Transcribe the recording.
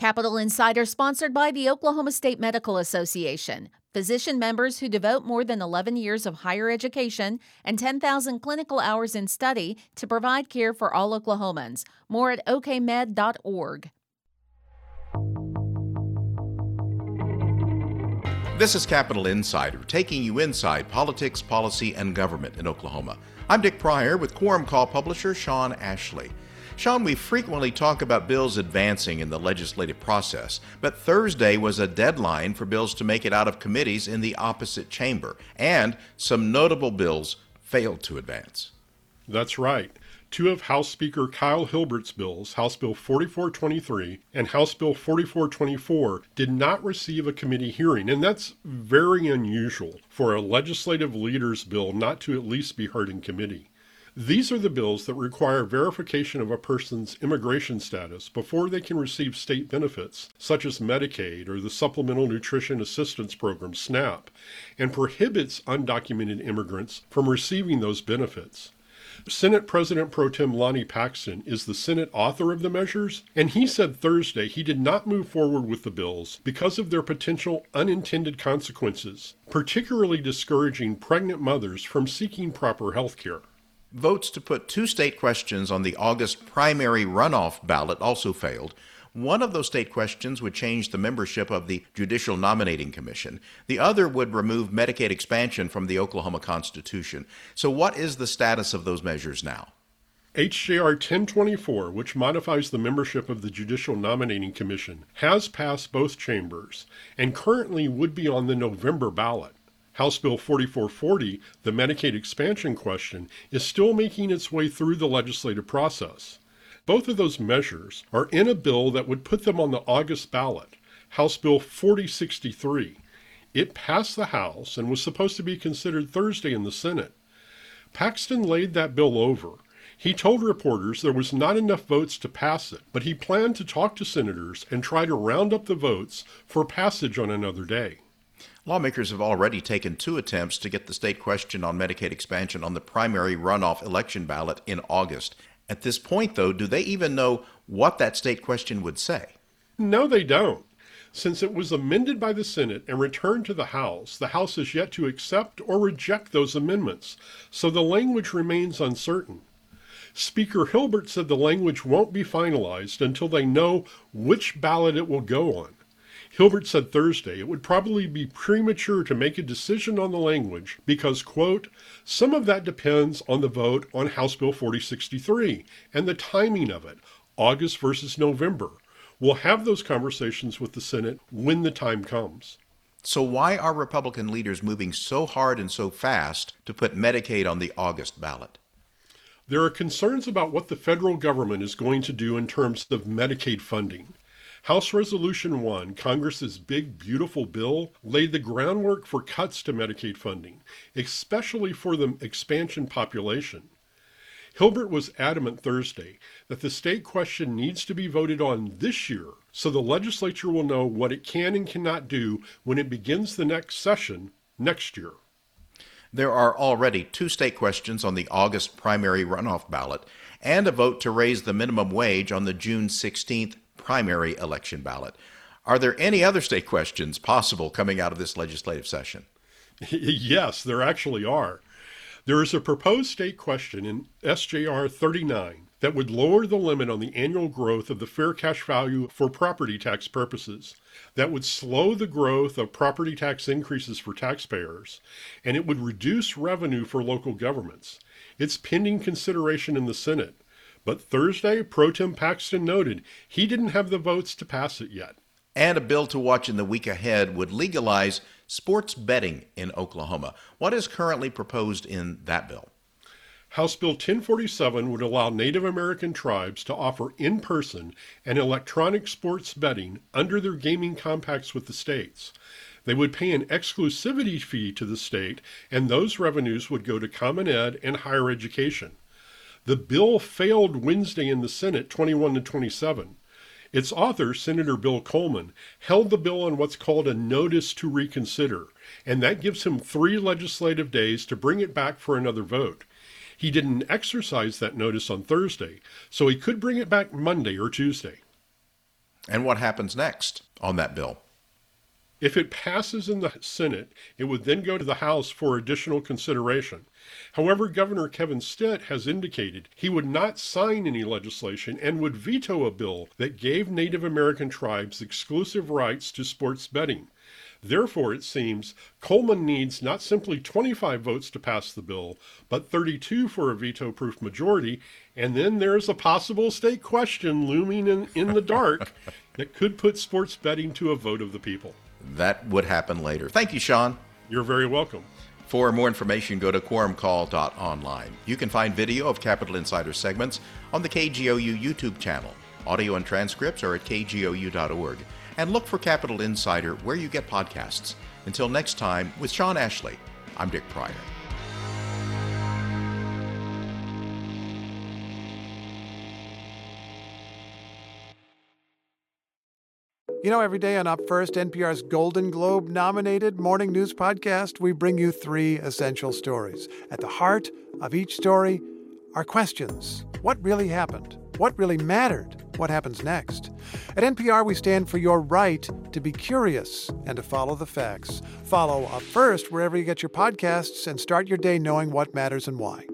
Capital Insider sponsored by the Oklahoma State Medical Association. Physician members who devote more than 11 years of higher education and 10,000 clinical hours in study to provide care for all Oklahomans. More at okmed.org. This is Capital Insider, taking you inside politics, policy, and government in Oklahoma. I'm Dick Pryor with Quorum Call publisher Sean Ashley. Sean, we frequently talk about bills advancing in the legislative process, but Thursday was a deadline for bills to make it out of committees in the opposite chamber, and some notable bills failed to advance. That's right. Two of House Speaker Kyle Hilbert's bills, House Bill 4423 and House Bill 4424, did not receive a committee hearing, and that's very unusual for a legislative leader's bill not to at least be heard in committee. These are the bills that require verification of a person's immigration status before they can receive state benefits, such as Medicaid or the Supplemental Nutrition Assistance Program, SNAP, and prohibits undocumented immigrants from receiving those benefits. Senate President Pro Tem Lonnie Paxton is the Senate author of the measures, and he said Thursday he did not move forward with the bills because of their potential unintended consequences, particularly discouraging pregnant mothers from seeking proper health care. Votes to put two state questions on the August primary runoff ballot also failed. One of those state questions would change the membership of the Judicial Nominating Commission. The other would remove Medicaid expansion from the Oklahoma Constitution. So what is the status of those measures now? HJR 1024, which modifies the membership of the Judicial Nominating Commission, has passed both chambers and currently would be on the November ballot. House Bill 4440, the Medicaid expansion question, is still making its way through the legislative process. Both of those measures are in a bill that would put them on the August ballot, House Bill 4063. It passed the House and was supposed to be considered Thursday in the Senate. Paxton laid that bill over. He told reporters there was not enough votes to pass it, but he planned to talk to senators and try to round up the votes for passage on another day. Lawmakers have already taken two attempts to get the state question on Medicaid expansion on the primary runoff election ballot in August. At this point, though, do they even know what that state question would say? No, they don't. Since it was amended by the Senate and returned to the House has yet to accept or reject those amendments, so the language remains uncertain. Speaker Hilbert said the language won't be finalized until they know which ballot it will go on. Hilbert said Thursday it would probably be premature to make a decision on the language because, quote, some of that depends on the vote on House Bill 4063 and the timing of it, August versus November. We'll have those conversations with the Senate when the time comes. So why are Republican leaders moving so hard and so fast to put Medicaid on the August ballot? There are concerns about what the federal government is going to do in terms of Medicaid funding. House Resolution 1, Congress's big, beautiful bill, laid the groundwork for cuts to Medicaid funding, especially for the expansion population. Hilbert was adamant Thursday that the state question needs to be voted on this year so the legislature will know what it can and cannot do when it begins the next session next year. There are already two state questions on the August primary runoff ballot and a vote to raise the minimum wage on the June 16th primary election ballot. Are there any other state questions possible coming out of this legislative session? Yes, there actually are. There is a proposed state question in SJR 39 that would lower the limit on the annual growth of the fair cash value for property tax purposes. That would slow the growth of property tax increases for taxpayers, and it would reduce revenue for local governments. It's pending consideration in the Senate. But Thursday, Pro Tem Paxton noted he didn't have the votes to pass it yet. And a bill to watch in the week ahead would legalize sports betting in Oklahoma. What is currently proposed in that bill? House Bill 1047 would allow Native American tribes to offer in-person and electronic sports betting under their gaming compacts with the states. They would pay an exclusivity fee to the state, and those revenues would go to Common Ed and higher education. The bill failed Wednesday in the Senate 21-27. Its author, Senator Bill Coleman, held the bill on what's called a notice to reconsider, and that gives him 3 legislative days to bring it back for another vote. He didn't exercise that notice on Thursday, so he could bring it back Monday or Tuesday. And what happens next on that bill? If it passes in the Senate, it would then go to the House for additional consideration. However, Governor Kevin Stitt has indicated he would not sign any legislation and would veto a bill that gave Native American tribes exclusive rights to sports betting. Therefore, it seems Coleman needs not simply 25 votes to pass the bill, but 32 for a veto-proof majority, and then there's a possible state question looming in the dark that could put sports betting to a vote of the people. That would happen later. Thank you, Sean. You're very welcome. For more information, go to quorumcall.online. You can find video of Capitol Insider segments on the KGOU YouTube channel. Audio and transcripts are at kgou.org. And look for Capitol Insider where you get podcasts. Until next time, with Sean Ashley, I'm Dick Pryor. You know, every day on Up First, NPR's Golden Globe-nominated morning news podcast, we bring you 3 essential stories. At the heart of each story are questions. What really happened? What really mattered? What happens next? At NPR, we stand for your right to be curious and to follow the facts. Follow Up First wherever you get your podcasts and start your day knowing what matters and why.